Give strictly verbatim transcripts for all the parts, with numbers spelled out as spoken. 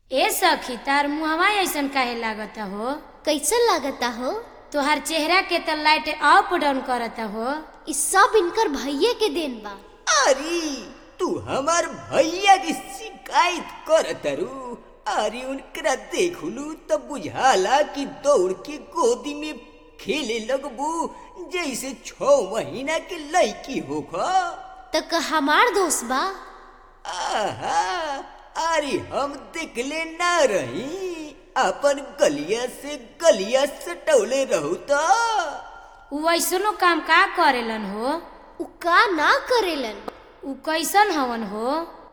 ए सखी, तार मुहवा ऐसन काहे लागता हो? कैसन लागता हो? तोहार चेहरा के त लाइट अप डाउन करता हो। इ सब इनकर भैये के देन बा। अरे तू हमार भैया की शिकायत करतरू। अरे उनकरा देखलू तो बुझाला कि दौड़ के गोदी में खेले लगबू जैसे छह महीना के लड़की होखा। तक हमार दोस्त बा। आहा, अरे हम देखले ना रही, अपन गलिया से गलिया सटौले रहू तो। उ ऐसनो काम का करेलन हो? उ का ना करेलन। उ कैसन हवन हो?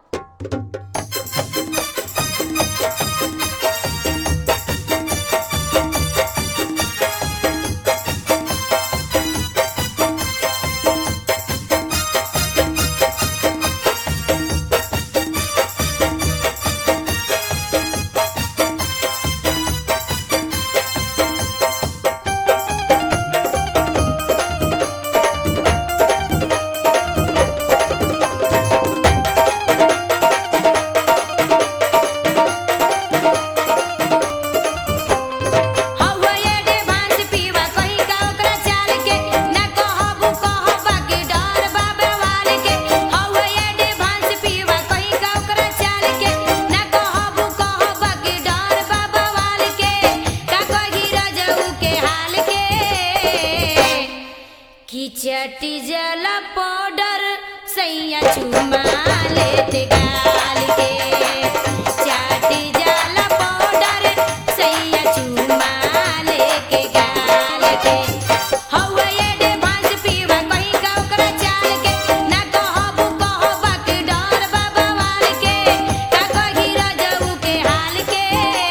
चटी जला पाउडर सैया चुमा लेते गाल के। चटी जला पाउडर सैया चुमा लेके गाल के। हवा ये भांज पीवा कहीं का ओकरा चाल के। ना कहबू कहबा के डर बाबा वाल के। का कही रजऊ के हाल के।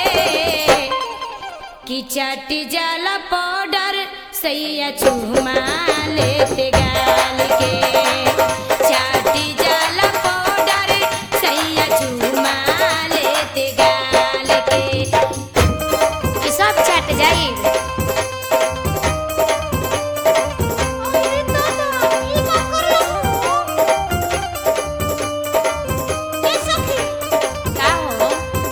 कि चटी जला पाउडर सैया चुमा लेते गाल के। चाटी जाला पाउडर सैया चुमा लेते गाल के। ये सब छट जाई। का हो?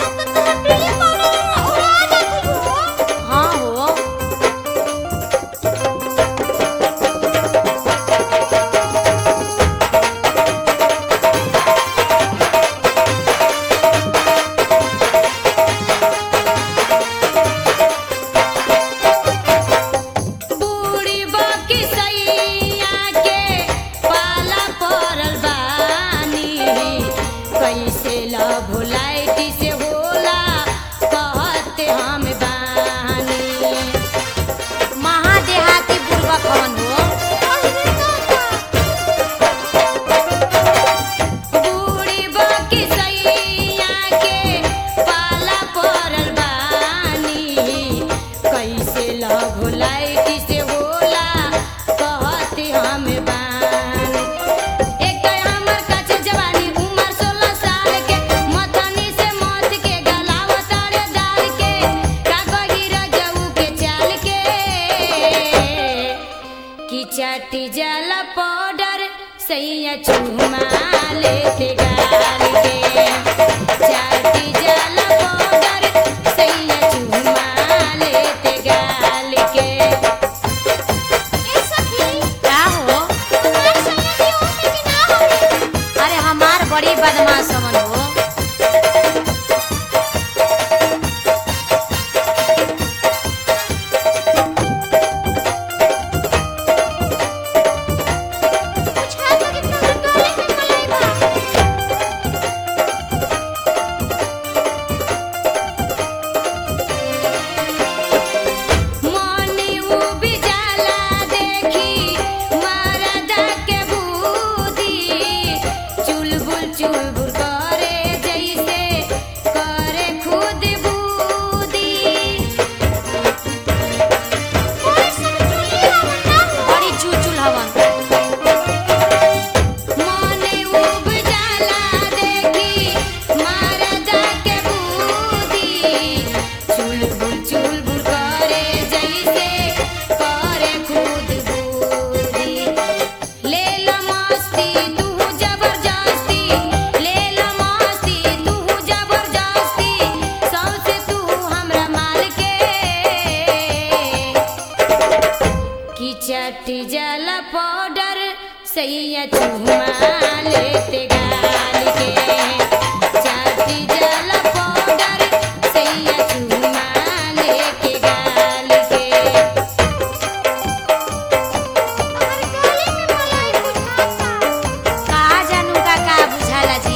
हाँ हो। चटी जला पाउडर सैया चुमा लेते गाल के। चटी जला पाउडर सैया चुमा लेते गाल के। का हो? अरे हमार बड़ी बदमाश हवन हो। सैया चुमा लेते गाल के चाटी जाला पाउडर सैया चुमा लेके गाल के। कहा जानू का का बुझाला जी।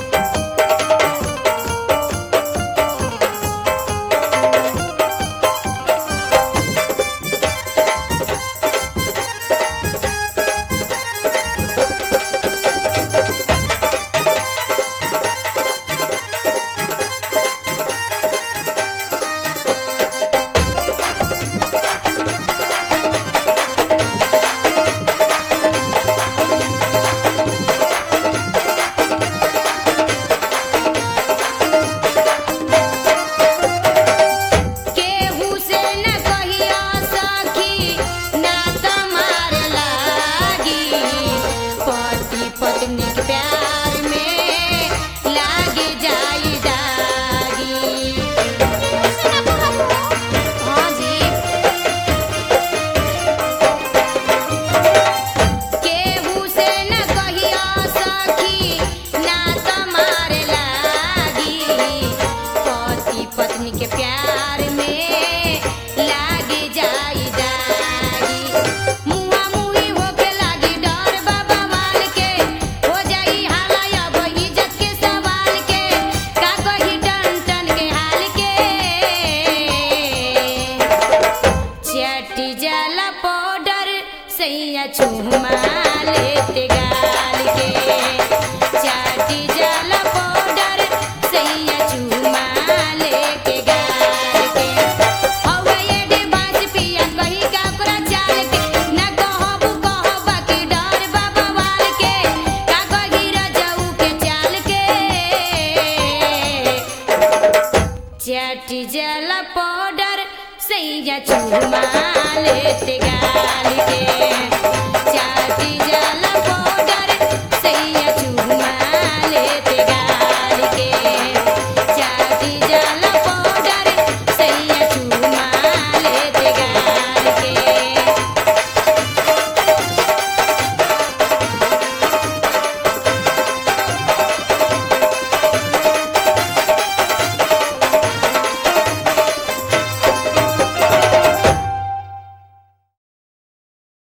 केहू से न कहिया सखी ना तमार लागी पति पत्नी के प्यार में लागे जाई दागी। हाँ जी केहू से न कहिया सखी ना तमार लागी पति पत्नी के प्यार में लागे जाई दागी। मुआ मुही होके लागी डर बाबा वाल के हो जाई हाला अब इज्जत के सवाल के का कही टन टन के हाल के चटी जाला पाउडर सैया चुमा लेते गाल के चाटी जाला पाउडर सैया चुमा लेके गाल के। हवा एडे बाज पिया कहीं का ओकरा चाल के ना कहबू कहबा के डर बाबा वाल के का कही रजऊ के चाल के चटी जाला पाउडर सैया चुमा लेते गाल के चाटी जाला